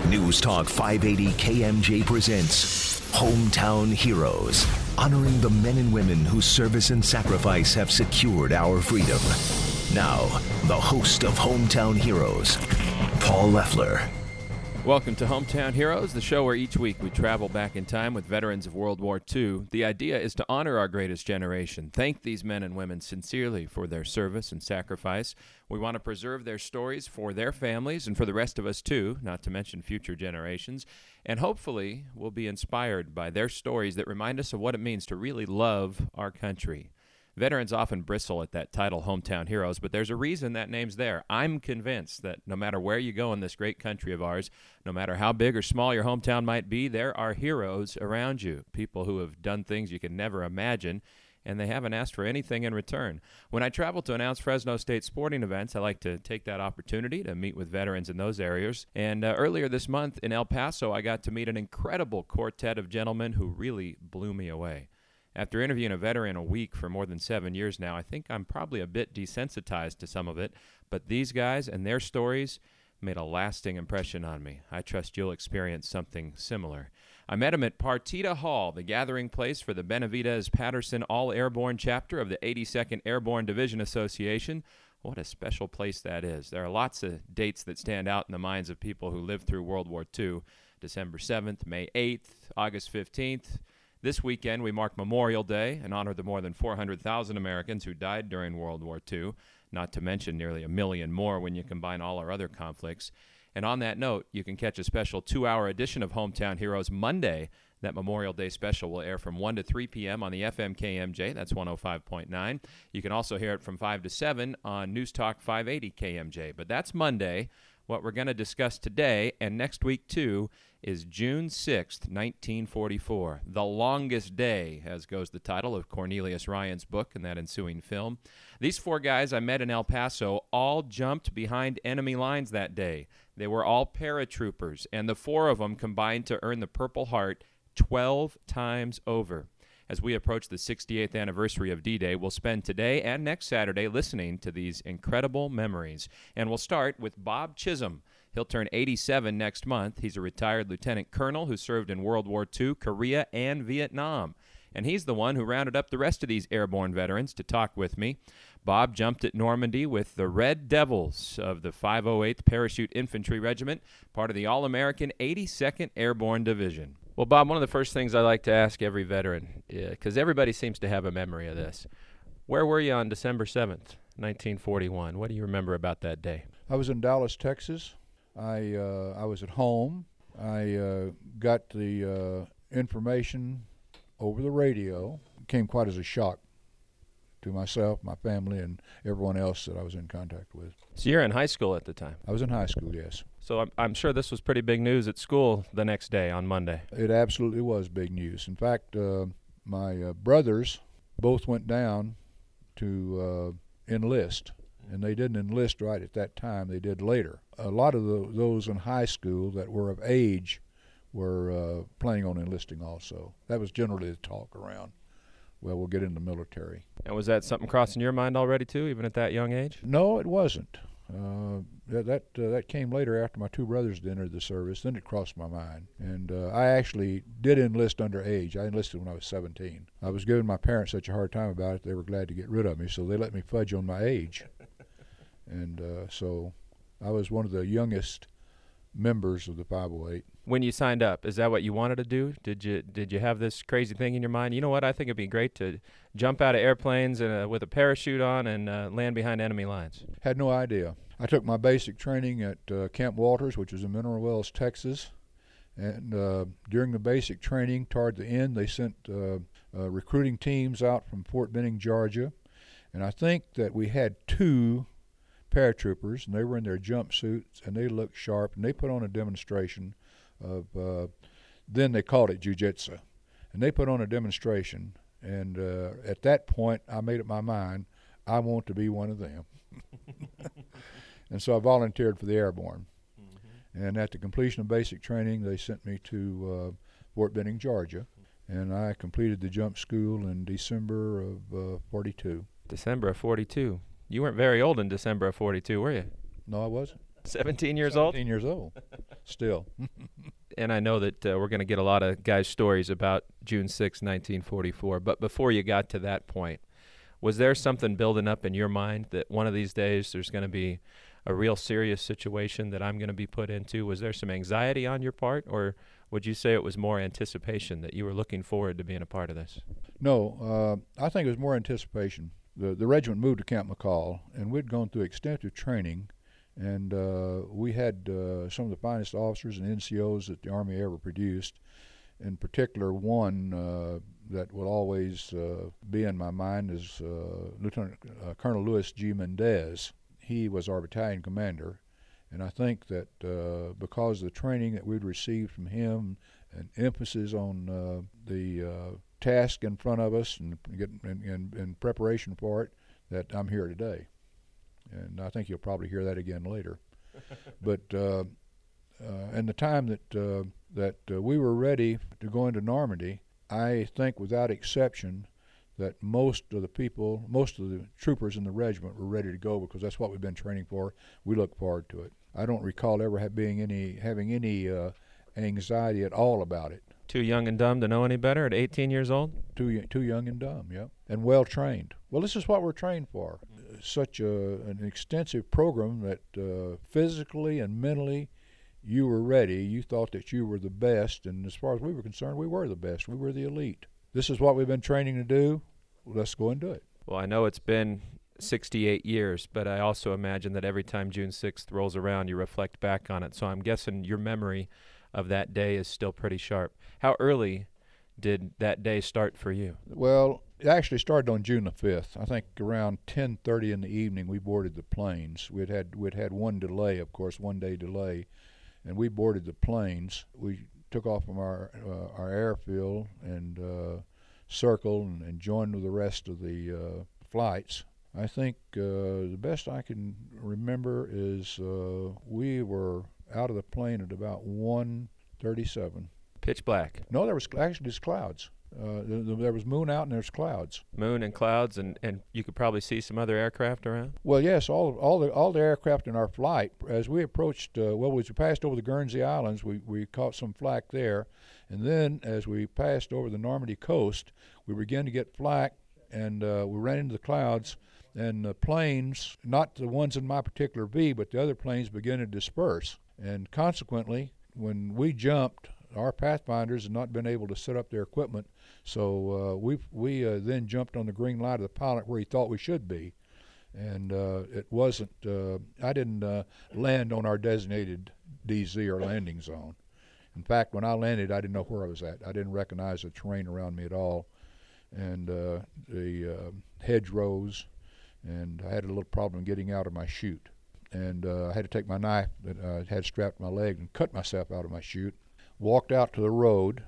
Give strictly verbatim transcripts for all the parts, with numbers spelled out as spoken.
News Talk five eighty K M J presents Hometown Heroes, honoring the men and women whose service and sacrifice have secured our freedom. Now, the host of Hometown Heroes, Paul Leffler. Welcome to Hometown Heroes, the show where each week we travel back in time with veterans of World War Two. The idea is to honor our greatest generation, thank these men and women sincerely for their service and sacrifice. We want to preserve their stories for their families and for the rest of us too, not to mention future generations. And hopefully we'll be inspired by their stories that remind us of what it means to really love our country. Veterans often bristle at that title, Hometown Heroes, but there's a reason that name's there. I'm convinced that no matter where you go in this great country of ours, no matter how big or small your hometown might be, there are heroes around you, people who have done things you can never imagine, and they haven't asked for anything in return. When I travel to announce Fresno State sporting events, I like to take that opportunity to meet with veterans in those areas. And uh, earlier this month in El Paso, I got to meet an incredible quartet of gentlemen who really blew me away. After interviewing a veteran a week for more than seven years now, I think I'm probably a bit desensitized to some of it, but these guys and their stories made a lasting impression on me. I trust you'll experience something similar. I met him at Partita Hall, the gathering place for the Benavidez-Patterson All-Airborne chapter of the eighty-second Airborne Division Association. What a special place that is. There are lots of dates that stand out in the minds of people who lived through World War Two. December seventh, May eighth, August fifteenth. This weekend, we mark Memorial Day and honor the more than four hundred thousand Americans who died during World War Two, not to mention nearly a million more when you combine all our other conflicts. And on that note, you can catch a special two-hour edition of Hometown Heroes Monday. That Memorial Day special will air from one to three p.m. on the F M K M J. That's one oh five point nine. You can also hear it from five to seven on News Talk five eighty K M J. But that's Monday. What we're going to discuss today and next week, too, is June sixth, nineteen forty-four. The Longest Day, as goes the title of Cornelius Ryan's book and that ensuing film. These four guys I met in El Paso all jumped behind enemy lines that day. They were all paratroopers, and the four of them combined to earn the Purple Heart twelve times over. As we approach the sixty-eighth anniversary of D-Day, we'll spend today and next Saturday listening to these incredible memories. And we'll start with Bob Chisholm. He'll turn eighty-seven next month. He's a retired lieutenant colonel who served in World War Two, Korea, and Vietnam. And he's the one who rounded up the rest of these airborne veterans to talk with me. Bob jumped at Normandy with the Red Devils of the five oh eighth Parachute Infantry Regiment, part of the All-American eighty-second Airborne Division. Well, Bob, one of the first things I like to ask every veteran, because everybody seems to have a memory of this, where were you on December seventh, nineteen forty-one? What do you remember about that day? I was in Dallas, Texas. I uh, I was at home. I uh, got the uh, information over the radio. It came quite as a shock to myself, my family, and everyone else that I was in contact with. So you're in high school at the time? I was in high school, yes. So I'm, I'm sure this was pretty big news at school the next day on Monday. It absolutely was big news. In fact, uh, my uh, brothers both went down to uh, enlist, and they didn't enlist right at that time. They did later. A lot of the, those in high school that were of age were uh, planning on enlisting also. That was generally the talk around. Well, we'll get in the military. And was that something crossing your mind already, too, even at that young age? No, it wasn't. Uh, that that, uh, that came later after my two brothers had entered the service. Then it crossed my mind. And uh, I actually did enlist under age. I enlisted when I was seventeen. I was giving my parents such a hard time about it, they were glad to get rid of me, so they let me fudge on my age. And uh, so I was one of the youngest members of the five oh eight. When you signed up, is that what you wanted to do? Did you did you have this crazy thing in your mind? You know what? I think it'd be great to jump out of airplanes and, uh, with a parachute on and uh, land behind enemy lines. Had no idea. I took my basic training at uh, Camp Walters, which is in Mineral Wells, Texas. And uh, during the basic training, toward the end, they sent uh, uh, recruiting teams out from Fort Benning, Georgia. And I think that we had two paratroopers, and they were in their jumpsuits, and they looked sharp, and they put on a demonstration of, uh, then they called it jiu-jitsu. And they put on a demonstration, and uh, at that point, I made up my mind, I want to be one of them. And so I volunteered for the Airborne. Mm-hmm. And at the completion of basic training, they sent me to uh, Fort Benning, Georgia, and I completed the jump school in December of uh, forty-two. December of forty-two. You weren't very old in December of forty-two, were you? No, I wasn't. seventeen years old? seventeen years old. still. And I know that uh, we're going to get a lot of guys' stories about June sixth, nineteen forty-four. But before you got to that point, was there something building up in your mind that one of these days there's going to be a real serious situation that I'm going to be put into? Was there some anxiety on your part, or would you say it was more anticipation that you were looking forward to being a part of this? No, uh, I think it was more anticipation. The, the regiment moved to Camp McCall, and we'd gone through extensive training. And uh, we had uh, some of the finest officers and N C Os that the Army ever produced. In particular, one uh, that will always uh, be in my mind is uh, Lieutenant uh, Colonel Louis G. Mendez. He was our battalion commander, and I think that uh, because of the training that we'd received from him and emphasis on uh, the uh, task in front of us and, getting, and, and, and preparation for it, that I'm here today. And I think you'll probably hear that again later. But uh, uh, in the time that uh, that uh, we were ready to go into Normandy, I think without exception that most of the people, most of the troopers in the regiment were ready to go because that's what we've been training for. We look forward to it. I don't recall ever have being any having any uh, anxiety at all about it. Too young and dumb to know any better at eighteen years old? Too too young and dumb, yeah, and well trained. Well, this is what we're trained for. Such a, an extensive program that uh, physically and mentally you were ready. You thought that you were the best, and as far as we were concerned, we were the best. We were the elite. This is what we've been training to do. Well, let's go and do it. Well, I know it's been sixty-eight years, but I also imagine that every time June sixth rolls around, you reflect back on it. So I'm guessing your memory of that day is still pretty sharp. How early did that day start for you? Well, it actually started on June the fifth. I think around ten thirty in the evening we boarded the planes. We'd had we'd had one delay, of course, one day delay, and we boarded the planes. We took off from our uh, our airfield and uh, circled and, and joined with the rest of the uh, flights. I think uh, the best I can remember is uh, we were out of the plane at about one thirty-seven. Pitch black. No, there was actually just clouds. Uh, there, there was moon out and there's clouds. Moon and clouds, and, and you could probably see some other aircraft around? Well, yes, all all the all the aircraft in our flight, as we approached, uh, well, as we passed over the Guernsey Islands, we, we caught some flak there. And then as we passed over the Normandy coast, we began to get flak, and uh, we ran into the clouds, and the planes, not the ones in my particular V, but the other planes began to disperse. And consequently, when we jumped, our Pathfinders had not been able to set up their equipment, so uh, we we uh, then jumped on the green light of the pilot where he thought we should be, and uh, it wasn't. Uh, I didn't uh, land on our designated D Z or landing zone. In fact, when I landed, I didn't know where I was at. I didn't recognize the terrain around me at all, and uh, the uh, hedgerows, and I had a little problem getting out of my chute, and uh, I had to take my knife that I had strapped to my leg and cut myself out of my chute. Walked out to the road,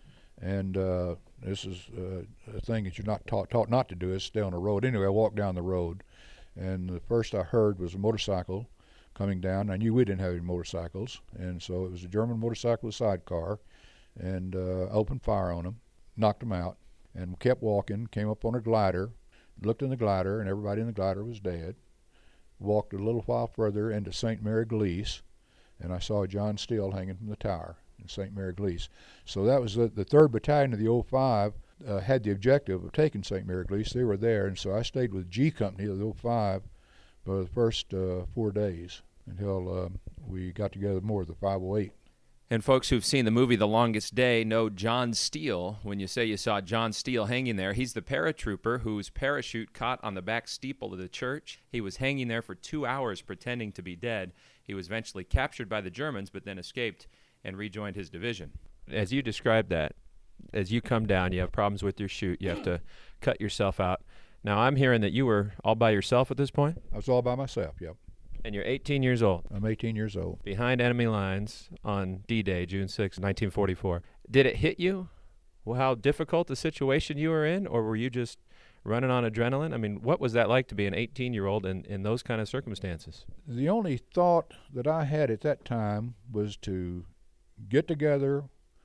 and uh, this is uh, a thing that you're not taught, taught not to do, is stay on the road. Anyway, I walked down the road, and the first I heard was a motorcycle coming down. I knew we didn't have any motorcycles, and so it was a German motorcycle with a sidecar, and uh, opened fire on them, knocked them out, and kept walking, came up on a glider, looked in the glider, and everybody in the glider was dead. Walked a little while further into Saint Mary Glees, and I saw John Steele hanging from the tower in Saint Mary Glees. So that was the, the third Battalion of the oh five uh, had the objective of taking Saint Mary Glees. They were there, and so I stayed with G Company of the oh five for the first uh, four days until uh, we got together more with the five oh eight. And folks who've seen the movie The Longest Day know John Steele. When you say you saw John Steele hanging there, he's the paratrooper whose parachute caught on the back steeple of the church. He was hanging there for two hours pretending to be dead. He was eventually captured by the Germans, but then escaped and rejoined his division. As you described that, as you come down, you have problems with your chute, you have to cut yourself out. Now, I'm hearing that you were all by yourself at this point? I was all by myself, yep. And you're eighteen years old. I'm eighteen years old. Behind enemy lines on D-Day, June sixth, nineteen forty-four. Did it hit you, well, how difficult the situation you were in, or were you just running on adrenaline? I mean, what was that like to be an eighteen-year-old in, in those kind of circumstances? The only thought that I had at that time was to get together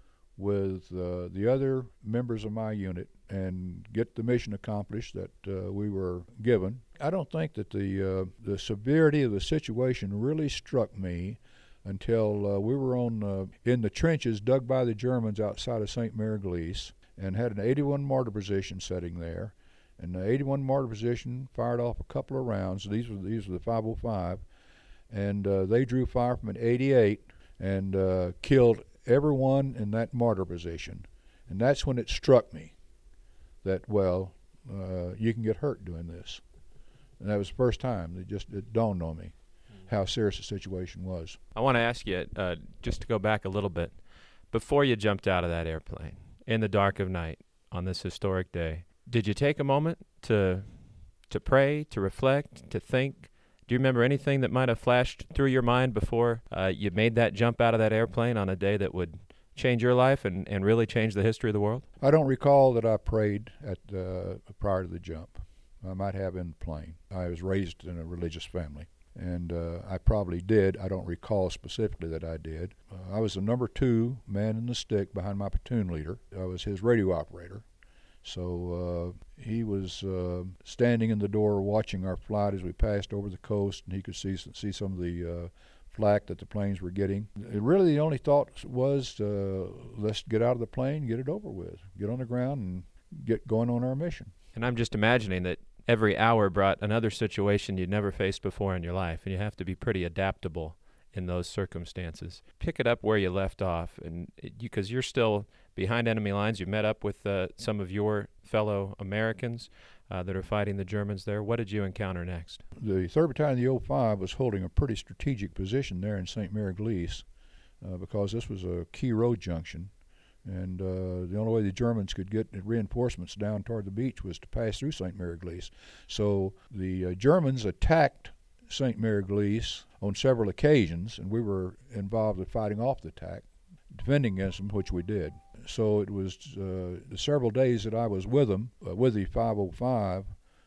with uh, the other members of my unit and get the mission accomplished that uh, we were given. I don't think that the uh, the severity of the situation really struck me until uh, we were on uh, in the trenches dug by the Germans outside of Saint Mary Glees, and had an eighty-one mortar position sitting there. And the eighty-one mortar position fired off a couple of rounds. These were these were the five oh five, and uh, they drew fire from an eighty-eight and uh, killed everyone in that mortar position. And that's when it struck me that, well, uh, you can get hurt doing this. And that was the first time it just it dawned on me how serious the situation was. I want to ask you, uh, just to go back a little bit, before you jumped out of that airplane in the dark of night on this historic day, did you take a moment to to pray, to reflect, to think? Do you remember anything that might have flashed through your mind before uh, you made that jump out of that airplane on a day that would change your life and, and really change the history of the world? I don't recall that I prayed at uh, prior to the jump. I might have in the plane. I was raised in a religious family, and uh, I probably did. I don't recall specifically that I did. Uh, I was the number two man in the stick behind my platoon leader. I was his radio operator. So uh, he was uh, standing in the door watching our flight as we passed over the coast, and he could see see some of the uh, flak that the planes were getting. It really, the only thought was, uh, let's get out of the plane, get it over with, get on the ground, and get going on our mission. And I'm just imagining that every hour brought another situation you'd never faced before in your life, and you have to be pretty adaptable in those circumstances. Pick it up where you left off, and because you, you're still behind enemy lines. You met up with uh, some of your fellow Americans uh, that are fighting the Germans there. What did you encounter next? The third Battalion of the oh five was holding a pretty strategic position there in Saint Mary Glees uh, because this was a key road junction, and uh, the only way the Germans could get reinforcements down toward the beach was to pass through Saint Mary Glees. So the uh, Germans attacked Saint Mary Glees on several occasions, and we were involved in fighting off the attack, defending against them, which we did. So it was uh, the several days that I was with them, uh, with the five oh five,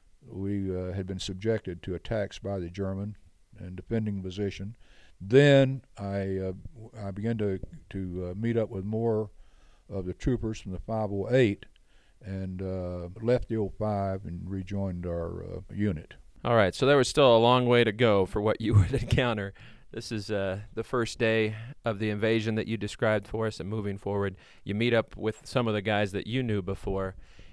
we uh, had been subjected to attacks by the German and defending position. Then I uh, I began to, to uh, meet up with more of the troopers from the five oh eight and uh, left the oh five and rejoined our uh, unit. All right, so there was still a long way to go for what you would encounter. This is uh, the first day of the invasion that you described for us, and moving forward, you meet up with some of the guys that you knew before.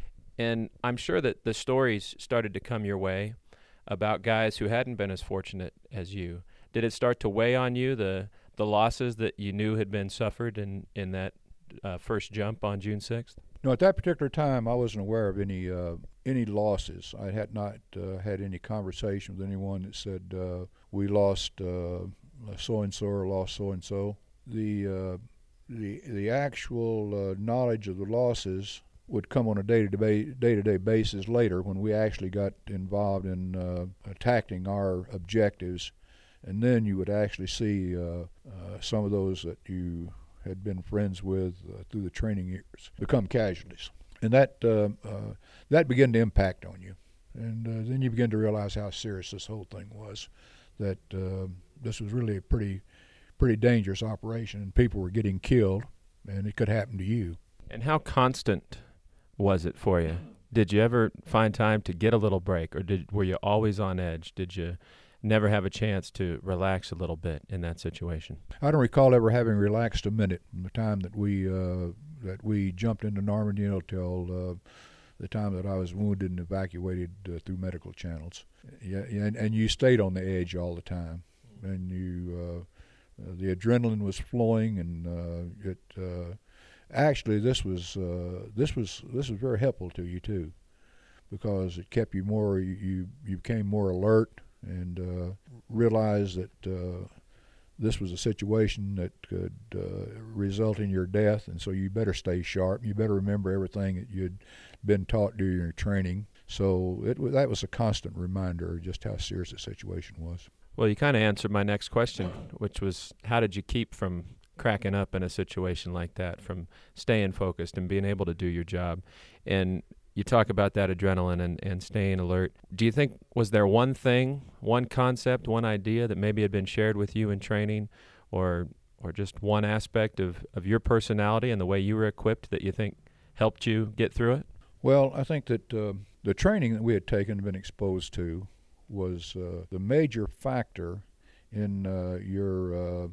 And I'm sure that the stories started to come your way about guys who hadn't been as fortunate as you. Did it start to weigh on you, the the losses that you knew had been suffered in, in that uh, first jump on June sixth? No, at that particular time, I wasn't aware of any uh, any losses. I had not uh, had any conversation with anyone that said uh, we lost uh, so-and-so or lost so-and-so. The, uh, the, the actual uh, knowledge of the losses would come on a day-to-day, day-to-day basis later when we actually got involved in uh, attacking our objectives. And then you would actually see uh, uh, some of those that you had been friends with uh, through the training years become casualties. And that uh, uh, that began to impact on you. And uh, then you begin to realize how serious this whole thing was, that uh, this was really a pretty pretty dangerous operation, and people were getting killed, and it could happen to you. And how constant was it for you? Did you ever find time to get a little break, or did were you always on edge? Did you never have a chance to relax a little bit in that situation? I don't recall ever having relaxed a minute from the time that we uh, that we jumped into Normandy till uh, the time that I was wounded and evacuated uh, through medical channels. Yeah, and, and you stayed on the edge all the time, and you uh, uh, the adrenaline was flowing, and uh, it uh, actually this was uh, this was this was very helpful to you too, because it kept you more you you, you became more alert and uh, realized that uh, this was a situation that could uh, result in your death, and so you better stay sharp. You better remember everything that you'd been taught during your training. So it was, that was a constant reminder of just how serious the situation was. Well, you kind of answered my next question, which was how did you keep from cracking up in a situation like that, from staying focused and being able to do your job? And you talk about that adrenaline and, and staying alert. Do you think, was there one thing, one concept, one idea that maybe had been shared with you in training, or or just one aspect of, of your personality and the way you were equipped that you think helped you get through it? Well, I think that uh, the training that we had taken and been exposed to was uh, the major factor in uh, your uh,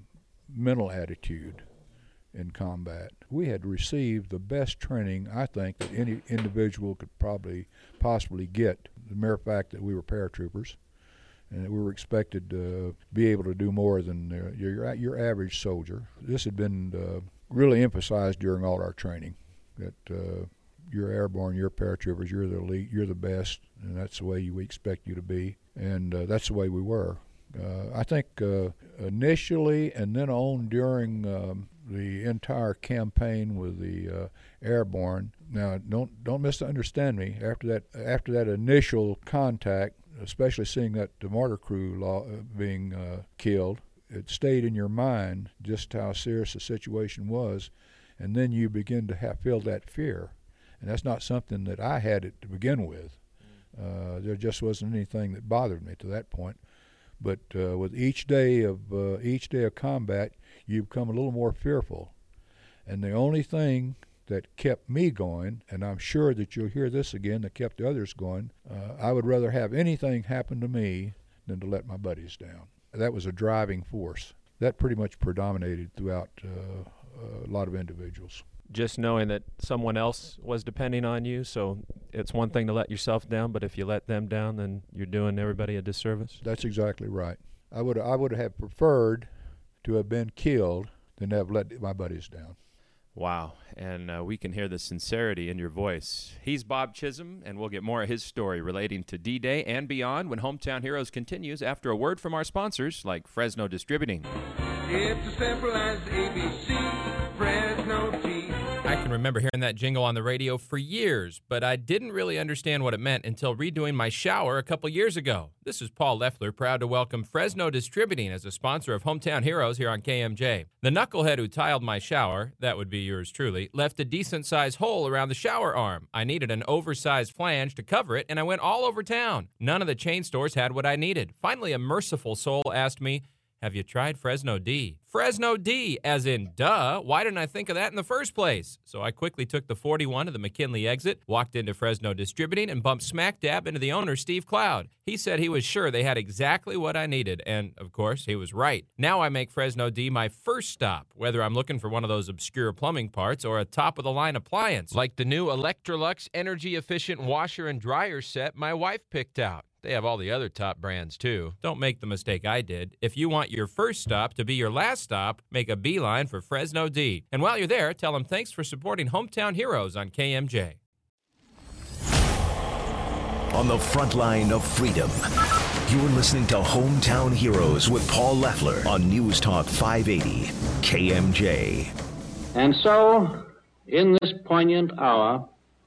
mental attitude in combat. We had received the best training, I think, that any individual could probably possibly get. The mere fact that we were paratroopers and that we were expected to be able to do more than uh, your, your average soldier. This had been uh, really emphasized during all our training, that uh, you're airborne, you're paratroopers, you're the elite, you're the best, and that's the way you, we expect you to be. And uh, that's the way we were. Uh, I think uh, initially and then on during um, the entire campaign with the uh, airborne. Now, don't don't misunderstand me. After that, after that initial contact, especially seeing that the mortar crew law, uh, being uh, killed, it stayed in your mind just how serious the situation was, and then you begin to have feel that fear, and that's not something that I had it to begin with. Uh, there just wasn't anything that bothered me to that point. But uh, with each day of uh, each day of combat, you become a little more fearful. And the only thing that kept me going, and I'm sure that you'll hear this again, that kept the others going, uh, I would rather have anything happen to me than to let my buddies down. That was a driving force. That pretty much predominated throughout uh, a lot of individuals. Just knowing that someone else was depending on you, so it's one thing to let yourself down, but if you let them down, then you're doing everybody a disservice? That's exactly right. I would I would have preferred to have been killed than to have let my buddies down. Wow, and uh, we can hear the sincerity in your voice. He's Bob Chisholm, and we'll get more of his story relating to D-Day and beyond when Hometown Heroes continues after a word from our sponsors like Fresno Distributing. It's as simple as A B C, Fresno Tea. I can remember hearing that jingle on the radio for years, but I didn't really understand what it meant until redoing my shower a couple years ago. This is Paul Leffler, proud to welcome Fresno Distributing as a sponsor of Hometown Heroes here on K M J. The knucklehead who tiled my shower, that would be yours truly, left a decent-sized hole around the shower arm. I needed an oversized flange to cover it, and I went all over town. None of the chain stores had what I needed. Finally, a merciful soul asked me, "Have you tried Fresno D?" Fresno D, as in duh, why didn't I think of that in the first place? So I quickly took the forty-one to the McKinley exit, walked into Fresno Distributing, and bumped smack dab into the owner, Steve Cloud. He said he was sure they had exactly what I needed, and, of course, he was right. Now I make Fresno D my first stop, whether I'm looking for one of those obscure plumbing parts or a top-of-the-line appliance, like the new Electrolux energy-efficient washer and dryer set my wife picked out. They have all the other top brands, too. Don't make the mistake I did. If you want your first stop to be your last stop, make a beeline for Fresno D. And while you're there, tell them thanks for supporting Hometown Heroes on K M J. On the front line of freedom, you're listening to Hometown Heroes with Paul Leffler on News Talk five eighty, K M J. And so, in this poignant hour,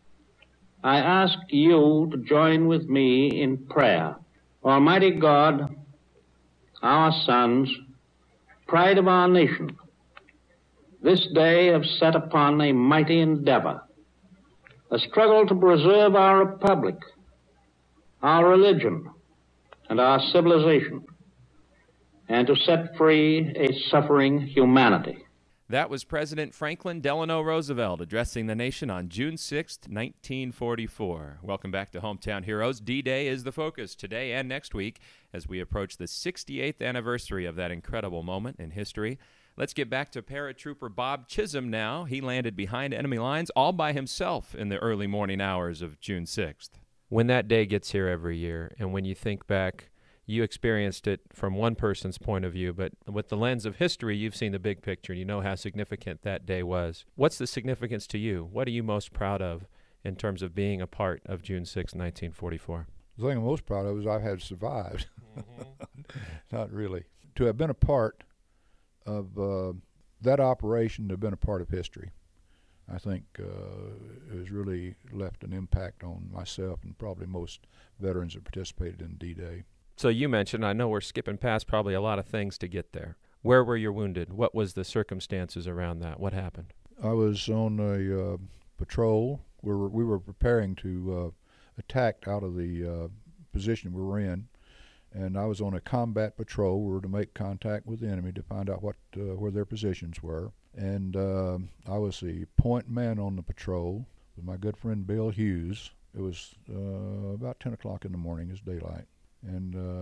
I ask you to join with me in prayer. Almighty God, our sons, pride of our nation, this day have set upon a mighty endeavor, a struggle to preserve our republic, our religion, and our civilization, and to set free a suffering humanity. That was President Franklin Delano Roosevelt addressing the nation on June sixth, nineteen forty-four. Welcome back to Hometown Heroes. D-Day is the focus today and next week as we approach the sixty-eighth anniversary of that incredible moment in history. Let's get back to paratrooper Bob Chisholm now. He landed behind enemy lines all by himself in the early morning hours of June sixth. When that day gets here every year, and when you think back, you experienced it from one person's point of view, but with the lens of history, you've seen the big picture, and you know how significant that day was. What's the significance to you? What are you most proud of in terms of being a part of June sixth, nineteen forty-four? The thing I'm most proud of is I've had survived. Mm-hmm. Not really. To have been a part of uh, that operation, to have been a part of history, I think uh, it has really left an impact on myself and probably most veterans that participated in D-Day. So you mentioned, I know we're skipping past probably a lot of things to get there. Where were you wounded? What was the circumstances around that? What happened? I was on a uh, patrol. We were, we were preparing to uh, attack out of the uh, position we were in, and I was on a combat patrol. We were to make contact with the enemy to find out what uh, where their positions were. And uh, I was the point man on the patrol with my good friend Bill Hughes. It was uh, about ten o'clock in the morning, it's daylight. And uh,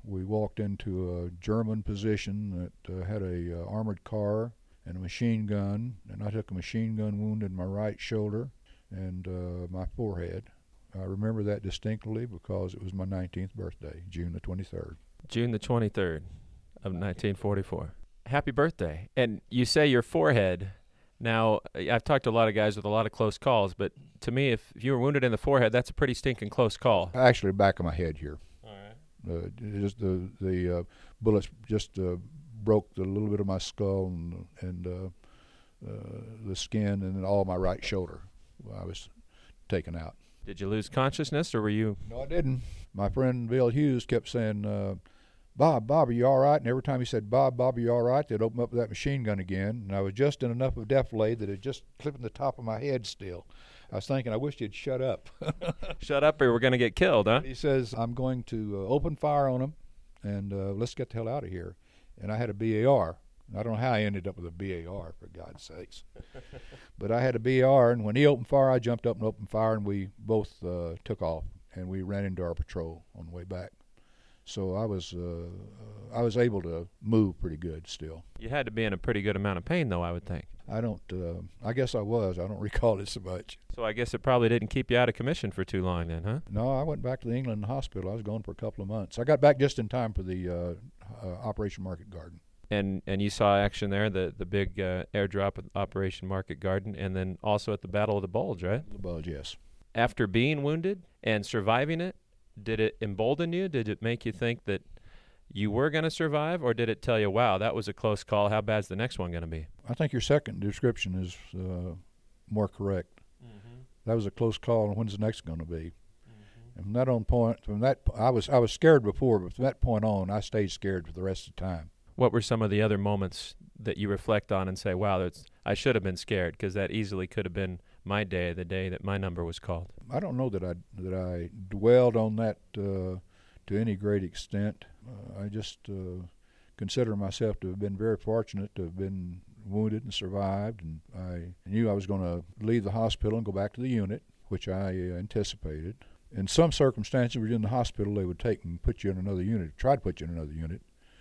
we walked into a German position that uh, had a uh, armored car and a machine gun, and I took a machine gun wound in my right shoulder and uh, my forehead. I remember that distinctly because it was my nineteenth birthday, June the twenty-third. June the twenty-third of nineteen forty-four. Happy birthday. And you say your forehead. Now, I've talked to a lot of guys with a lot of close calls, but to me, if, if you were wounded in the forehead, that's a pretty stinking close call. Actually, back of my head here. All right. Uh, just the the uh, bullets just uh, broke the little bit of my skull and, and uh, uh, the skin, and then all my right shoulder. I was taken out. Did you lose consciousness, or were you? No, I didn't. My friend Bill Hughes kept saying, uh, Bob, Bob, are you all right? And every time he said, Bob, Bob, are you all right? They'd open up that machine gun again. And I was just in enough of defilade that it just clipped in the top of my head still. I was thinking, I wish you'd shut up. Shut up or we're going to get killed, huh? He says, I'm going to uh, open fire on them, and uh, let's get the hell out of here. And I had a B A R. I don't know how I ended up with a B A R, for God's sakes. But I had a B A R, and when he opened fire, I jumped up and opened fire, and we both uh, took off, and we ran into our patrol on the way back. So I was uh, I was able to move pretty good still. You had to be in a pretty good amount of pain, though, I would think. I don't, uh, I guess I was. I don't recall it so much. So I guess it probably didn't keep you out of commission for too long then, huh? No, I went back to the England hospital. I was gone for a couple of months. I got back just in time for the uh, uh, Operation Market Garden. And and you saw action there, the, the big uh, airdrop at Operation Market Garden, and then also at the Battle of the Bulge, right? The Bulge, yes. After being wounded and surviving it, did it embolden you? Did it make you think that you were going to survive, or did it tell you, wow, that was a close call, how bad's the next one going to be? I think your second description is uh, more correct. Mm-hmm. That was a close call, and when's the next going to be? Mm-hmm. And from that on point, from that, I was I was scared before, but from that point on, I stayed scared for the rest of the time. What were some of the other moments that you reflect on and say, wow, that's, I should have been scared, because that easily could have been my day, the day that my number was called? I don't know that I that I dwelled on that uh, to any great extent. Uh, I just uh, consider myself to have been very fortunate to have been wounded and survived, and I knew I was going to leave the hospital and go back to the unit, which I uh, anticipated. In some circumstances, when you're in the hospital, they would take and put you in another unit, try to put you in another unit,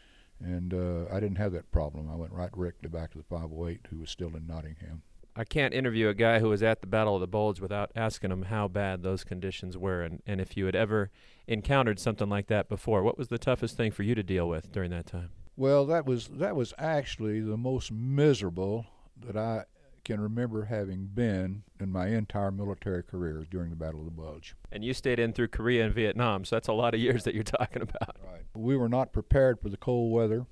and uh, I didn't have that problem. I went right directly back to the five oh eight, who was still in Nottingham. I can't interview a guy who was at the Battle of the Bulge without asking him how bad those conditions were, and, and if you had ever encountered something like that before. What was the toughest thing for you to deal with during that time? Well, that was that was actually the most miserable that I can remember having been in my entire military career during the Battle of the Bulge. And you stayed in through Korea and Vietnam, so that's a lot of years that you're talking about. Right. We were not prepared for the cold weather,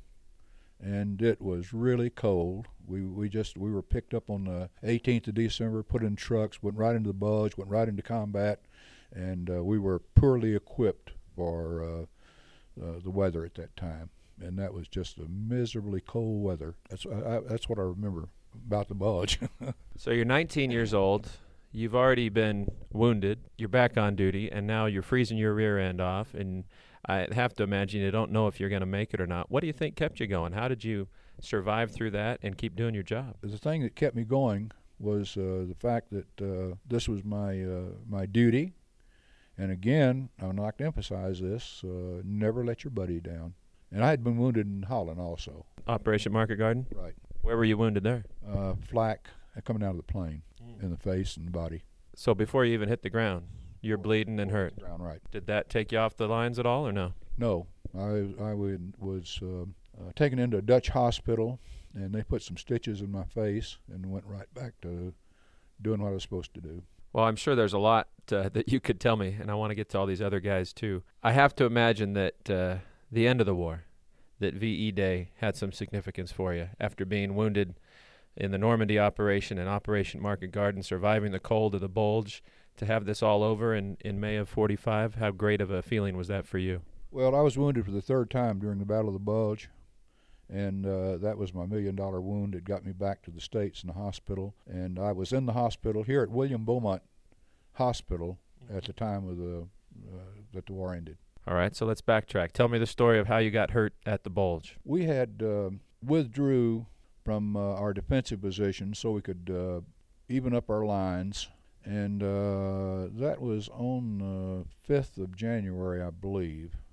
and it was really cold. We we just we were picked up on the eighteenth of December, put in trucks, went right into the Bulge, went right into combat, and uh, we were poorly equipped for uh, uh, the weather at that time. And that was just a miserably cold weather. That's I, I, that's what I remember about the Bulge. So you're nineteen years old. You've already been wounded. You're back on duty, and now you're freezing your rear end off. And I have to imagine you don't know if you're going to make it or not. What do you think kept you going? How did you survive through that and keep doing your job? The thing that kept me going was uh, the fact that uh, this was my uh, my duty. And again, I would like to emphasize this: uh, never let your buddy down. And I had been wounded in Holland also. Operation Market Garden? Right. Where were you wounded there? Uh, flak uh, coming out of the plane mm. in the face and the body. So before you even hit the ground, you're bleeding and hurt. Ground, right. Did that take you off the lines at all, or no? No. I I would, was uh, uh, taken into a Dutch hospital, and they put some stitches in my face and went right back to doing what I was supposed to do. Well, I'm sure there's a lot uh, that you could tell me, and I want to get to all these other guys too. I have to imagine that uh, the end of the war, that V E Day had some significance for you after being wounded in the Normandy operation and Operation Market Garden, surviving the cold of the Bulge, to have this all over in, in May of forty-five. How great of a feeling was that for you? Well, I was wounded for the third time during the Battle of the Bulge, and uh, that was my million-dollar wound. It got me back to the States in the hospital, and I was in the hospital here at William Beaumont Hospital at the time of the uh, that the war ended. All right, so let's backtrack. Tell me the story of how you got hurt at the Bulge. We had uh, withdrew from uh, our defensive position so we could uh, even up our lines, and uh, that was on the fifth of January, I believe.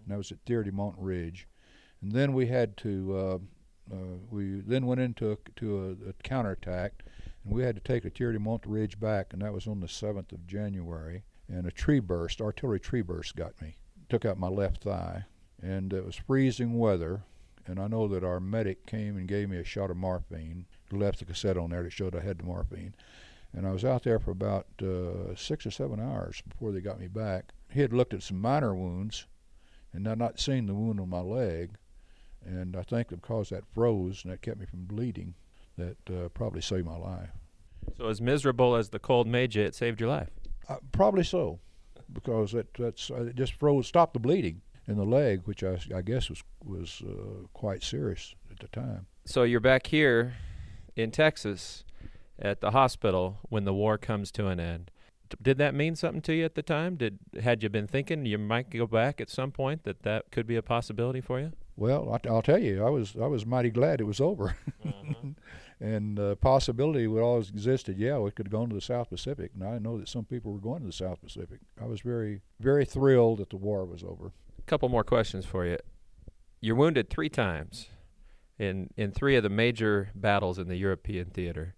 and that was at Thierry de Mont Ridge. And then we had to, uh, uh, we then went into a, to a, a counterattack, and we had to take the Thierry de Mont Ridge back, and that was on the seventh of January. And a tree burst, artillery tree burst got me, took out my left thigh, and it was freezing weather. And I know that our medic came and gave me a shot of morphine, left the cassette on there that showed I had the morphine. And I was out there for about uh, six or seven hours before they got me back. He had looked at some minor wounds and had not seen the wound on my leg. And I think because that froze and that kept me from bleeding, that uh, probably saved my life. So as miserable as the cold made you, it saved your life? Uh, probably so, because it, that's, uh, it just froze, stopped the bleeding in the leg, which I, I guess was, was uh, quite serious at the time. So you're back here in Texas at the hospital when the war comes to an end. Did that mean something to you at the time? Did had you been thinking you might go back at some point, that that could be a possibility for you? Well, I, I'll tell you, I was I was mighty glad it was over. Uh-huh. And the uh, possibility would always existed, yeah, we could have gone to the South Pacific. And I know that some people were going to the South Pacific. I was very, very thrilled that the war was over. A couple more questions for you. You're wounded three times in, in three of the major battles in the European theater.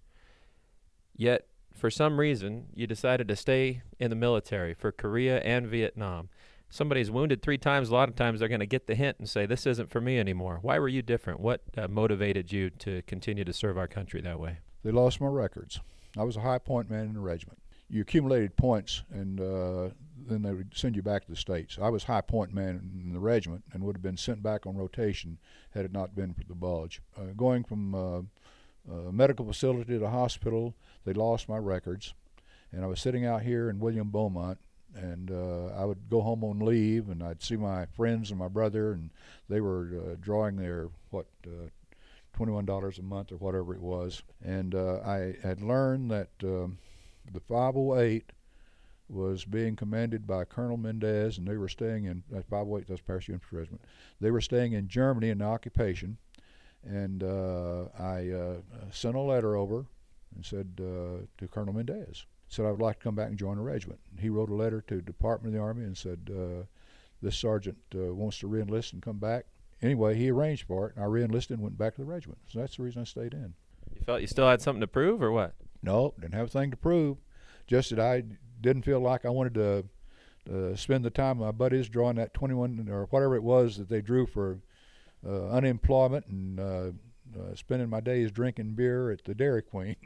Yet, for some reason, you decided to stay in the military for Korea and Vietnam. Somebody's wounded three times, a lot of times they're going to get the hint and say, this isn't for me anymore. Why were you different? What uh, motivated you to continue to serve our country that way? They lost my records. I was a high point man in the regiment. You accumulated points, and uh, then they would send you back to the States. I was high point man in the regiment and would have been sent back on rotation had it not been for the bulge. Uh, going from uh, a medical facility to a hospital, they lost my records, and I was sitting out here in William Beaumont, and uh, I would go home on leave, and I'd see my friends and my brother, and they were uh, drawing their, what, uh, twenty-one dollars a month or whatever it was. And uh, I had learned that um, the five oh eight was being commanded by Colonel Mendez, and they were staying in, uh, five oh eight, that's Parachute Infantry Regiment. They were staying in Germany in the occupation, and uh, I uh, sent a letter over and said uh, to Colonel Mendez, said I would like to come back and join the regiment. He wrote a letter to the Department of the Army and said, uh, this sergeant uh, wants to re-enlist and come back. Anyway, he arranged for it, and I re-enlisted and went back to the regiment. So that's the reason I stayed in. You felt you still had something to prove, or what? No, didn't have a thing to prove. Just that I didn't feel like I wanted to uh, spend the time with my buddies drawing that twenty-one or whatever it was that they drew for uh, unemployment, and uh, uh, spending my days drinking beer at the Dairy Queen.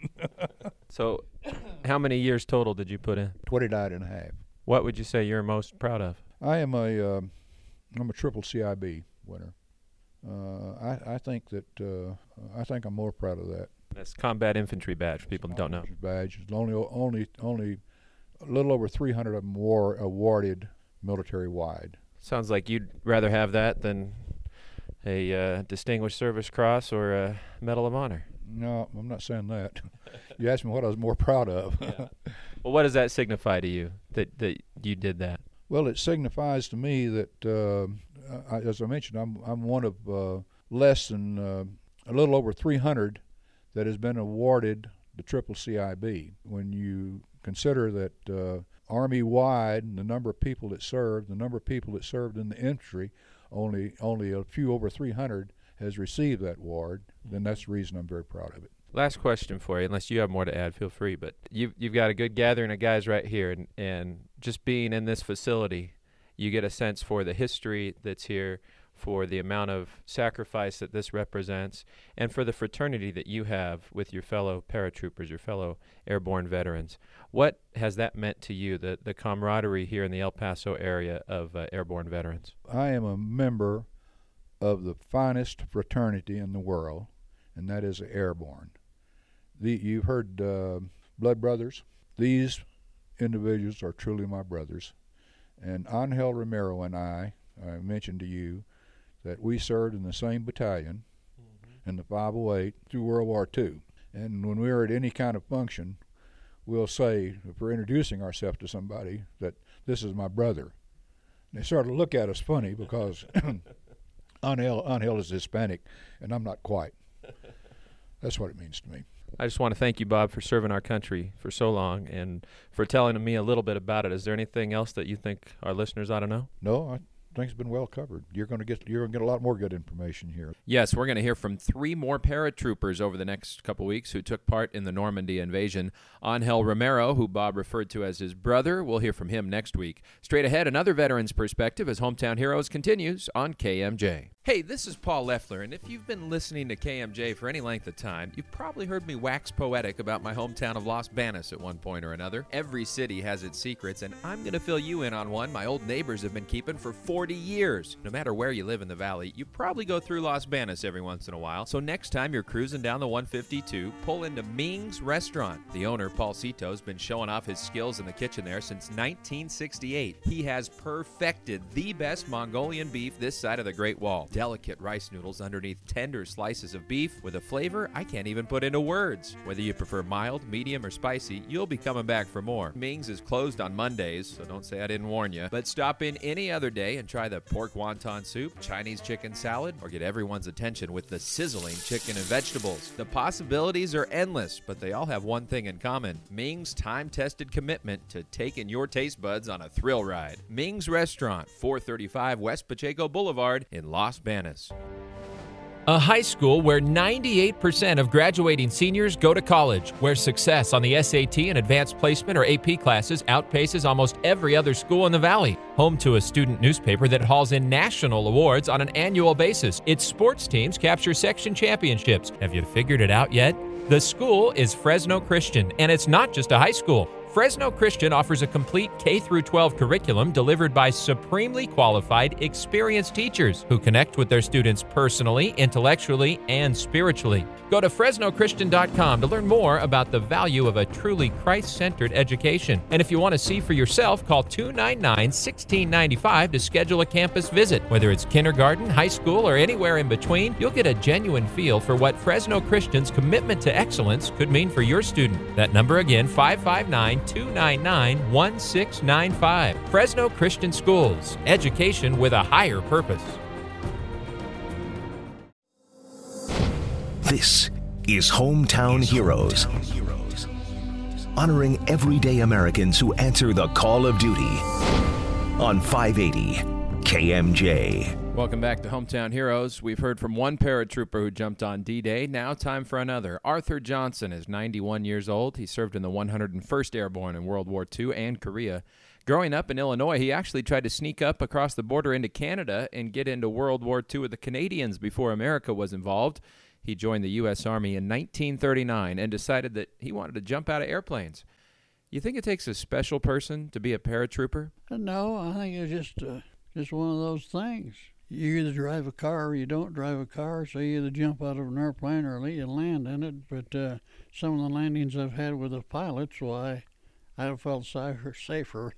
So how many years total did you put in? twenty-nine and a half. What would you say you're most proud of? I am a, uh, I'm a triple C I B winner. Uh, I, I think that, uh, I think I'm more proud of that. That's Combat Infantry Badge, for people that don't know. Badge. Only, only, only a little over three hundred of them were awarded military-wide. Sounds like you'd rather have that than a uh, Distinguished Service Cross or a Medal of Honor. No, I'm not saying that. You asked me what I was more proud of. Yeah. Well, what does that signify to you, that, that you did that? Well, it signifies to me that, uh, I, as I mentioned, I'm, I'm one of uh, less than uh, a little over three hundred that has been awarded the triple C I B. When you consider that uh, Army-wide, the number of people that served, the number of people that served in the infantry, only only a few over three hundred has received that award, then that's the reason I'm very proud of it. Last question for you, unless you have more to add, feel free. But you've, you've got a good gathering of guys right here, and, and just being in this facility, you get a sense for the history that's here, for the amount of sacrifice that this represents, and for the fraternity that you have with your fellow paratroopers, your fellow airborne veterans. What has that meant to you, the, the camaraderie here in the El Paso area of uh, airborne veterans? I am a member of the finest fraternity in the world, and that is airborne. The, you've heard uh, blood brothers. These individuals are truly my brothers. And Angel Romero and I, I mentioned to you that we served in the same battalion mm-hmm. in the five oh eight through World War Two. And when we were at any kind of function, we'll say, if we're introducing ourselves to somebody, that this is my brother. And they sort of look at us funny because Angel, Angel is Hispanic, and I'm not quite. That's what it means to me. I just want to thank you, Bob, for serving our country for so long and for telling me a little bit about it. Is there anything else that you think our listeners ought to know? No, I things have been well covered. You're going to get you're going to get a lot more good information here. Yes, we're going to hear from three more paratroopers over the next couple weeks who took part in the Normandy invasion. Angel Romero, who Bob referred to as his brother, we'll hear from him next week. Straight ahead, another veteran's perspective as Hometown Heroes continues on K M J. Hey, this is Paul Leffler, and if you've been listening to K M J for any length of time, you've probably heard me wax poetic about my hometown of Los Banos at one point or another. Every city has its secrets, and I'm going to fill you in on one my old neighbors have been keeping for forty years. No matter where you live in the valley, you probably go through Los Banos every once in a while. So next time you're cruising down the one fifty-two, pull into Ming's Restaurant. The owner, Paul Cito, has been showing off his skills in the kitchen there since nineteen sixty-eight. He has perfected the best Mongolian beef this side of the Great Wall. Delicate rice noodles underneath tender slices of beef with a flavor I can't even put into words. Whether you prefer mild, medium, or spicy, you'll be coming back for more. Ming's is closed on Mondays, so don't say I didn't warn you. But stop in any other day and try the pork wonton soup, Chinese chicken salad, or get everyone's attention with the sizzling chicken and vegetables. The possibilities are endless, but they all have one thing in common: Ming's time-tested commitment to taking your taste buds on a thrill ride. Ming's Restaurant, four thirty-five West Pacheco Boulevard in Los Banos. A high school where ninety-eight percent of graduating seniors go to college, where success on the S A T and advanced placement or A P classes outpaces almost every other school in the Valley. Home to a student newspaper that hauls in national awards on an annual basis. Its sports teams capture section championships. Have you figured it out yet? The school is Fresno Christian, and it's not just a high school. Fresno Christian offers a complete K through twelve curriculum delivered by supremely qualified, experienced teachers who connect with their students personally, intellectually, and spiritually. Go to Fresno Christian dot com to learn more about the value of a truly Christ-centered education. And if you want to see for yourself, call two nine nine, one six nine five to schedule a campus visit. Whether it's kindergarten, high school, or anywhere in between, you'll get a genuine feel for what Fresno Christian's commitment to excellence could mean for your student. That number again, five five nine, two nine nine, one six nine five. Fresno Christian Schools. Education with a higher purpose. This is Hometown Heroes, honoring everyday Americans who answer the call of duty on five eighty K M J. Welcome back to Hometown Heroes. We've heard from one paratrooper who jumped on D-Day. Now time for another. Arthur Johnson is ninety-one years old. He served in the one hundred first Airborne in World War Two and Korea. Growing up in Illinois, he actually tried to sneak up across the border into Canada and get into World War Two with the Canadians before America was involved. He joined the U S Army in nineteen thirty-nine and decided that he wanted to jump out of airplanes. You think it takes a special person to be a paratrooper? No, I think it's just uh, just one of those things. You either drive a car or you don't drive a car, so you either jump out of an airplane or you land in it. But uh, some of the landings I've had with the pilots, why, I have felt safer, safer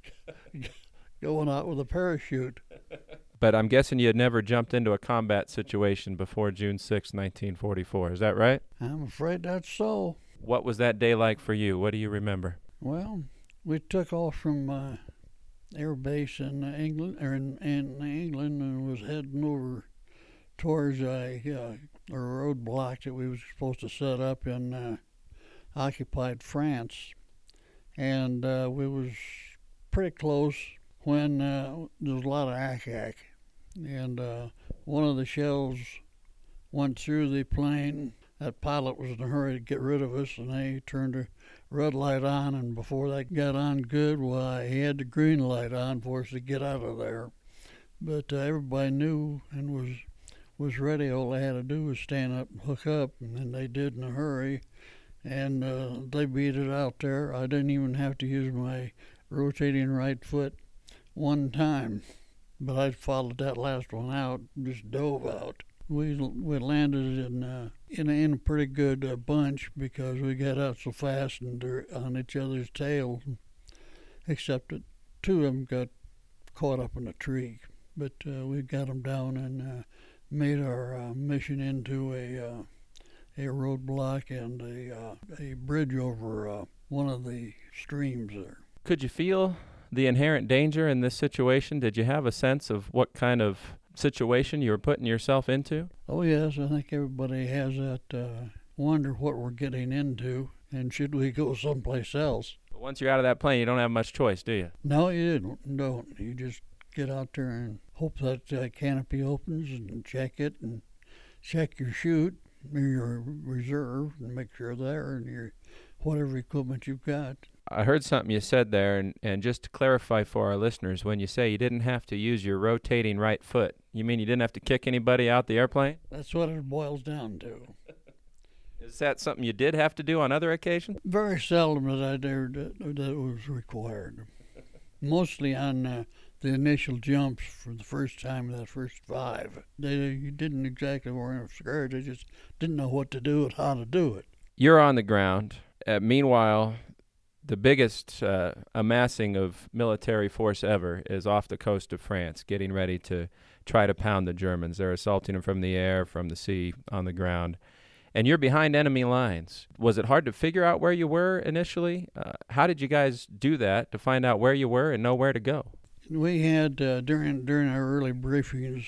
going out with a parachute. But I'm guessing you had never jumped into a combat situation before June sixth, nineteen forty-four. Is that right? I'm afraid that's so. What was that day like for you? What do you remember? Well, we took off from uh, air base in uh, England, or in, in England, and was heading over towards a, uh, a roadblock that we were supposed to set up in uh, occupied France, and uh, we was pretty close when uh, there was a lot of ack-ack, and uh, one of the shells went through the plane. That pilot was in a hurry to get rid of us, and they turned the red light on, and before they got on good, why, he had the green light on for us to get out of there. But uh, everybody knew and was was ready. All they had to do was stand up and hook up, and then they did in a hurry, and uh, they beat it out there. I didn't even have to use my rotating right foot one time, but I followed that last one out, just dove out. We we landed in uh, in, a, in a pretty good uh, bunch because we got out so fast and on each other's tails, except that two of them got caught up in a tree. But uh, we got them down and uh, made our uh, mission into a uh, a roadblock and a uh, a bridge over uh, one of the streams there. Could you feel the inherent danger in this situation? Did you have a sense of what kind of situation you were putting yourself into? Oh, yes. I think everybody has that uh, wonder what we're getting into, and should we go someplace else? But once you're out of that plane, you don't have much choice, do you? No, you don't. don't. You just get out there and hope that uh, canopy opens and check it and check your chute, your reserve, and make sure there and your whatever equipment you've got. I heard something you said there, and, and just to clarify for our listeners, when you say you didn't have to use your rotating right foot, you mean you didn't have to kick anybody out the airplane? That's what it boils down to. Is that something you did have to do on other occasions? Very seldom that I did that, that was required. Mostly on uh, the initial jumps for the first time, that first five. They didn't exactly weren't scared. They just didn't know what to do and how to do it. You're on the ground. Uh, meanwhile, the biggest uh, amassing of military force ever is off the coast of France, getting ready to try to pound the Germans. They're assaulting them from the air, from the sea, on the ground. And you're behind enemy lines. Was it hard to figure out where you were initially? Uh, how did you guys do that to find out where you were and know where to go? We had, uh, during during our early briefings,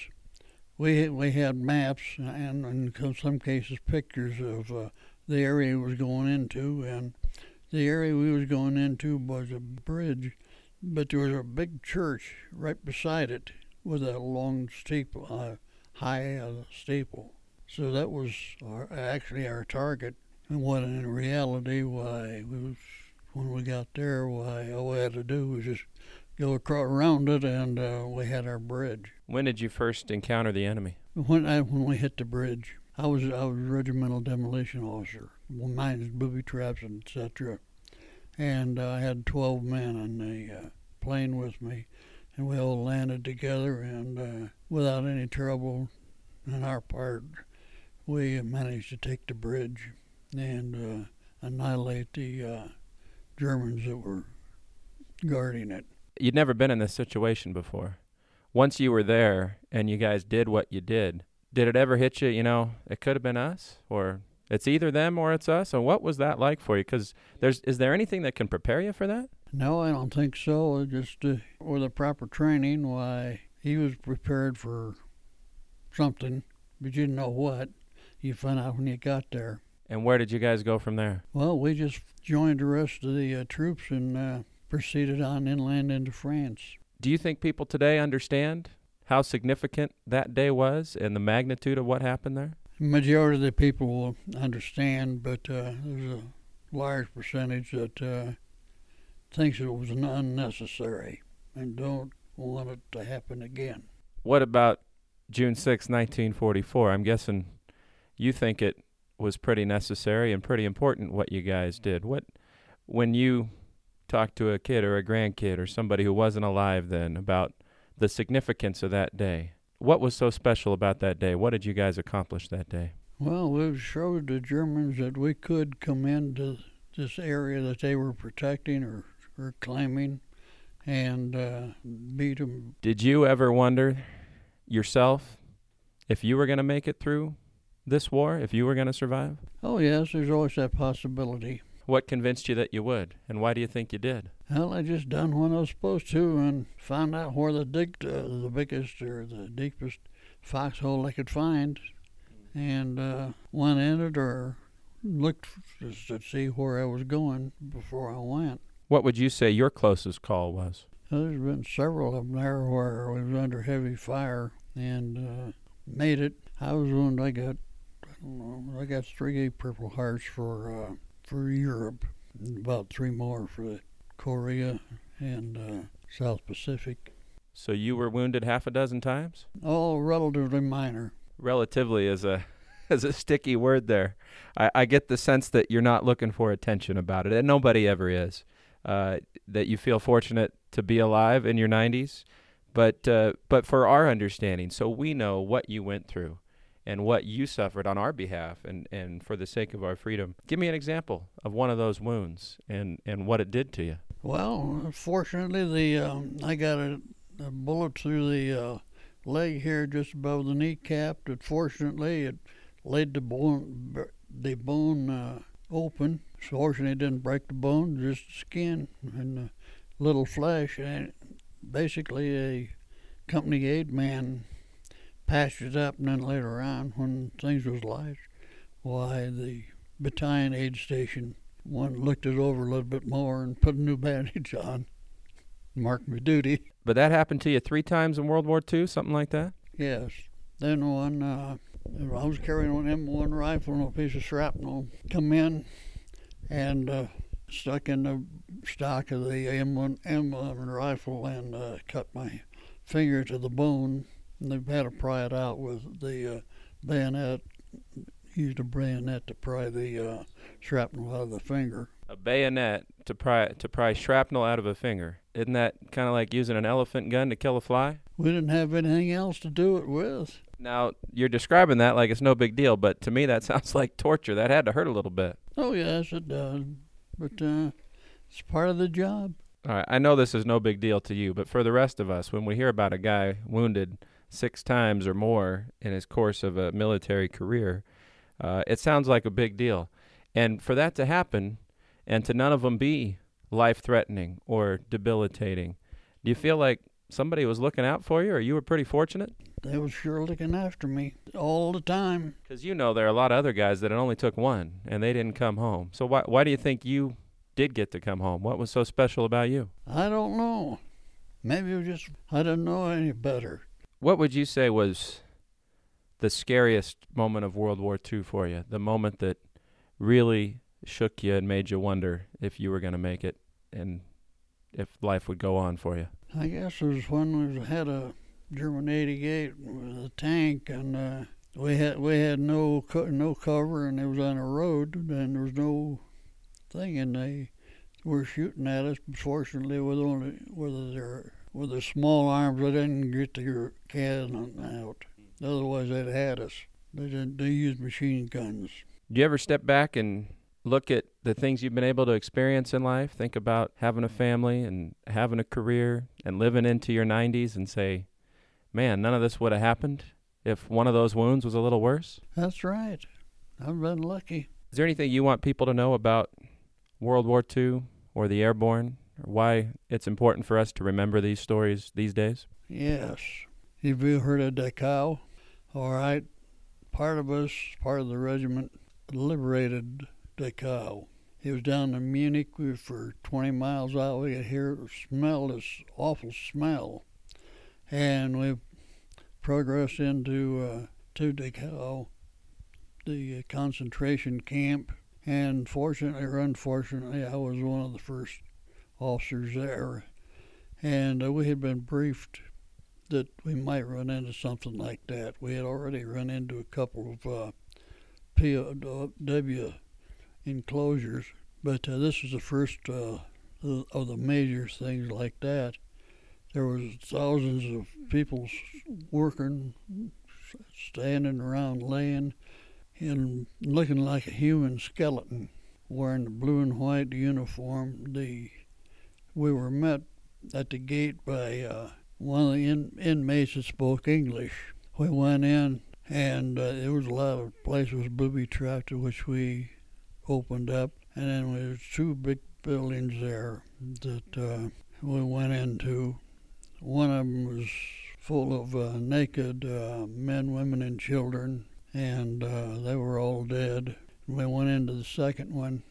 we we had maps and, in some cases, pictures of uh, the area we was going into. And the area we was going into was a bridge, but there was a big church right beside it with a long steeple, uh, high uh, steeple. So that was our, actually our target. And what in reality, why, we was, when we got there, why, all we had to do was just go across around it, and uh, we had our bridge. When did you first encounter the enemy? When I, when we hit the bridge, I was I was a regimental demolition officer. Well, mine is booby traps and et cetera. And uh, I had twelve men on the uh, plane with me, and we all landed together, and uh, without any trouble on our part, we managed to take the bridge and uh, annihilate the uh, Germans that were guarding it. You'd never been in this situation before. Once you were there and you guys did what you did, did it ever hit you, you know, it could have been us, or it's either them or it's us? And what was that like for you? Because there's, is there anything that can prepare you for that? No, I don't think so. Just uh, with the proper training, why, he was prepared for something, but you didn't know what. You found out when you got there. And where did you guys go from there? Well, we just joined the rest of the uh, troops and uh, proceeded on inland into France. Do you think people today understand how significant that day was and the magnitude of what happened there? The majority of the people will understand, but uh, there's a large percentage that uh, thinks it was unnecessary and don't want it to happen again. What about June sixth, nineteen forty-four? I'm guessing you think it was pretty necessary and pretty important what you guys did. What, when you talk to a kid or a grandkid or somebody who wasn't alive then about the significance of that day, what was so special about that day? What did you guys accomplish that day? Well, we showed the Germans that we could come into this area that they were protecting or, or claiming and uh, beat them. Did you ever wonder yourself if you were going to make it through this war, if you were going to survive? Oh, yes, there's always that possibility. What convinced you that you would, and why do you think you did? Well, I just done what I was supposed to and found out where the dig, uh, the biggest or the deepest foxhole I could find, and uh, went in it or looked just to see where I was going before I went. What would you say your closest call was? Well, there's been several of them there where we was under heavy fire and uh, made it. I was wounded. I got, I don't know, I got three Purple Hearts for uh, for Europe, and about three more for the Korea and uh, South Pacific. So you were wounded half a dozen times? All relatively minor. Relatively is a is a sticky word there. I, I get the sense that you're not looking for attention about it, and nobody ever is. Uh, that you feel fortunate to be alive in your nineties, but uh, but for our understanding, so we know what you went through and what you suffered on our behalf and, and for the sake of our freedom. Give me an example of one of those wounds and, and what it did to you. Well, fortunately, the um, I got a, a bullet through the uh, leg here just above the kneecap. But fortunately, it laid the bone the bone uh, open. Fortunately, it didn't break the bone, just the skin and a little flesh. And basically, a company aid man patched it up, and then later on, when things was light, why the battalion aid station one looked it over a little bit more and put a new bandage on, marked my duty. But that happened to you three times in World War Two, something like that? Yes. Then one, uh, I was carrying an M one rifle and a piece of shrapnel come in and uh, stuck in the stock of the M one, M one rifle and uh, cut my finger to the bone. And they've had to pry it out with the uh, bayonet, used a bayonet to pry the uh, shrapnel out of the finger. A bayonet to pry to pry shrapnel out of a finger. Isn't that kind of like using an elephant gun to kill a fly? We didn't have anything else to do it with. Now, you're describing that like it's no big deal, but to me that sounds like torture. That had to hurt a little bit. Oh, yes, it does. But uh, it's part of the job. All right, I know this is no big deal to you, but for the rest of us, when we hear about a guy wounded six times or more in his course of a military career, uh, it sounds like a big deal. And for that to happen, and to none of them be life-threatening or debilitating, do you feel like somebody was looking out for you, or you were pretty fortunate? They was sure looking after me all the time. Because you know there are a lot of other guys that it only took one, and they didn't come home. So why why do you think you did get to come home? What was so special about you? I don't know. Maybe it was just I didn't know any better. What would you say was the scariest moment of World War Two for you? The moment that really shook you and made you wonder if you were going to make it and if life would go on for you? I guess it was when we had a German eighty-eight with a tank, and uh, we had we had no co- no cover, and it was on a road, and there was no thing, and they were shooting at us. Fortunately, with only with their with their small arms, they didn't get their cannon out. Otherwise, they'd had us. They didn't. They used machine guns. Do you ever step back and look at the things you've been able to experience in life? Think about having a family and having a career and living into your nineties and say, man, none of this would have happened if one of those wounds was a little worse? That's right. I've been lucky. Is there anything you want people to know about World War Two or the airborne, or why it's important for us to remember these stories these days? Yes. Have you heard of Dachau? All right. Part of us, part of the regiment, liberated Dachau. It was down in Munich. We were for twenty miles out. We could hear, smell this awful smell. And we progressed into uh, to Dachau, the concentration camp. And fortunately or unfortunately, I was one of the first officers there. And uh, we had been briefed that we might run into something like that. We had already run into a couple of uh, P O W enclosures, but uh, this was the first uh, of the major things like that. There was thousands of people working, standing around, laying, and looking like a human skeleton, wearing the blue and white uniform. The we were met at the gate by uh, one of the in, inmates that spoke English. We went in, and uh, there was a lot of places booby-trapped, which we opened up, and then there was two big buildings there that uh, we went into. One of them was full of uh, naked uh, men, women, and children, and uh, they were all dead. We went into the second one,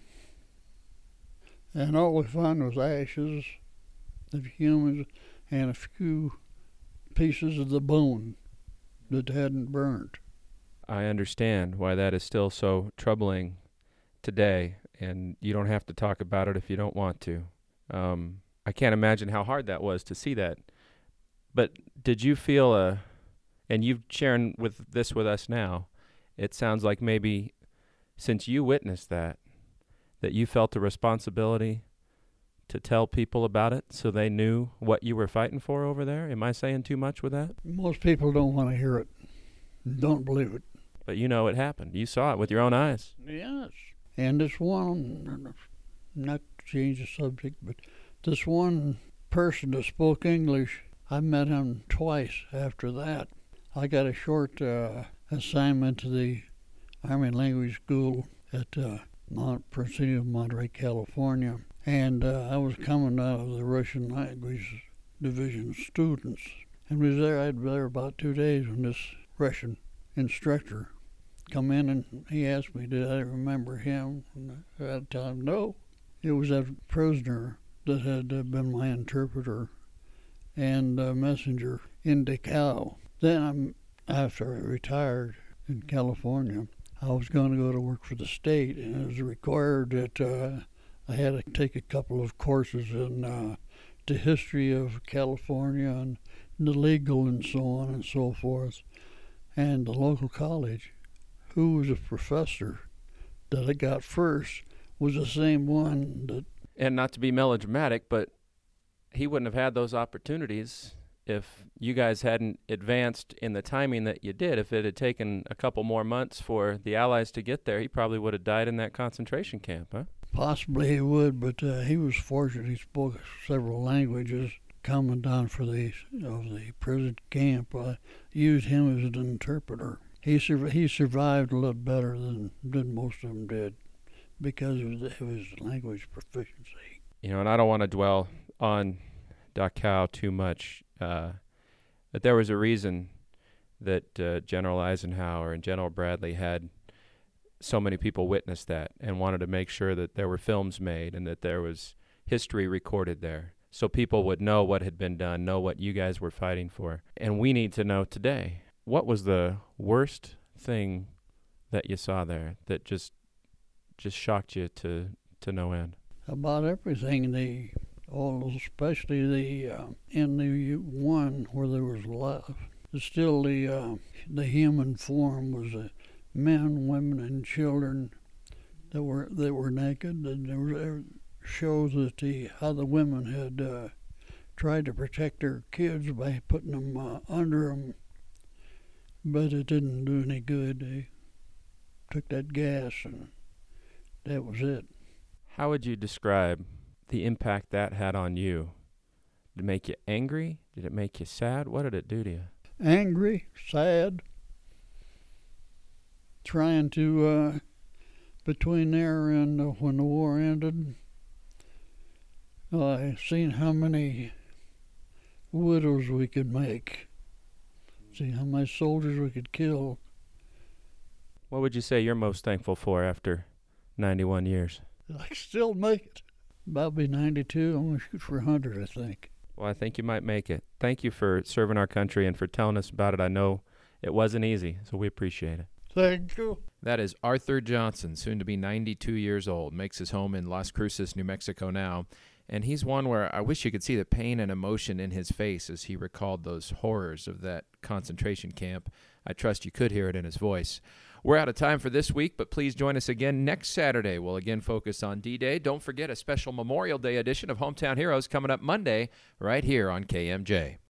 and all we found was ashes of humans and a few pieces of the bone that hadn't burned. I understand why that is still so troubling today, and you don't have to talk about it if you don't want to. Um, I can't imagine how hard that was to see that. But did you feel a, and you've shared with this with us now, it sounds like maybe since you witnessed that, that you felt a responsibility to tell people about it so they knew what you were fighting for over there? Am I saying too much with that? Most people don't want to hear it, don't believe it. But you know it happened. You saw it with your own eyes. Yes. And this one, not to change the subject, but this one person that spoke English, I met him twice after that. I got a short uh, assignment to the Army Language School at uh, Mount Presidio, Monterey, California. And uh, I was coming out of the Russian Language Division students. And was there, I'd been there about two days when this Russian instructor come in, and he asked me, did I remember him? And I had to tell him, no. It was that prisoner that had uh, been my interpreter and uh, messenger in Dachau. Then, I'm, after I retired in California, I was going to go to work for the state, and it was required that uh, I had to take a couple of courses in uh, the history of California and the legal and so on and so forth. And the local college, who was a professor that I got first, was the same one that... And not to be melodramatic, but he wouldn't have had those opportunities if you guys hadn't advanced in the timing that you did. If it had taken a couple more months for the Allies to get there, he probably would have died in that concentration camp, huh? Possibly he would, but uh, he was fortunate. He spoke several languages. Commandant for the of the prison camp uh, used him as an interpreter. He sur- he survived a little better than, than most of them did because of, the, of his language proficiency. You know, and I don't want to dwell on Dachau too much, uh, but there was a reason that uh, General Eisenhower and General Bradley had so many people witness that and wanted to make sure that there were films made and that there was history recorded there, so people would know what had been done, know what you guys were fighting for. And we need to know today, what was the worst thing that you saw there that just just shocked you to, to no end? About everything, the all especially the uh, in the one where there was love, still the uh, the human form was uh, men, women, and children that were that were naked, and there were shows that the how the women had uh, tried to protect their kids by putting them uh, under them, but it didn't do any good. They took that gas, and that was it. How would you describe the impact that had on you? Did it make you angry? Did it make you sad? What did it do to you? Angry, sad, trying to, uh, between there and uh, when the war ended, I seen how many widows we could make, see how many soldiers we could kill. What would you say you're most thankful for after ninety-one years? I can still make it. About be ninety-two. I'm going to shoot for one hundred, I think. Well, I think you might make it. Thank you for serving our country and for telling us about it. I know it wasn't easy, so we appreciate it. Thank you. That is Arthur Johnson, soon to be ninety-two years old, makes his home in Las Cruces, New Mexico now. And he's one where I wish you could see the pain and emotion in his face as he recalled those horrors of that concentration camp. I trust you could hear it in his voice. We're out of time for this week, but please join us again next Saturday. We'll again focus on D-Day. Don't forget a special Memorial Day edition of Hometown Heroes coming up Monday right here on K M J.